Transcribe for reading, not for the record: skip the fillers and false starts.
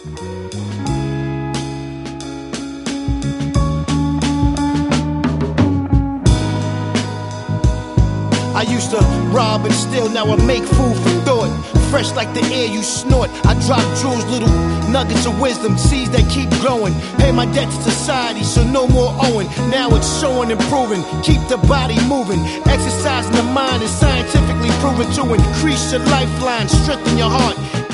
I used to rob and steal, now I make food for thought. Fresh like the air you snort. I drop jewels, little nuggets of wisdom, seeds that keep growing. Pay my debt to society, so no more owing. Now it's showing and proving. Keep the body moving. Exercising the mind is scientifically proven to increase your lifeline, strengthen your heart.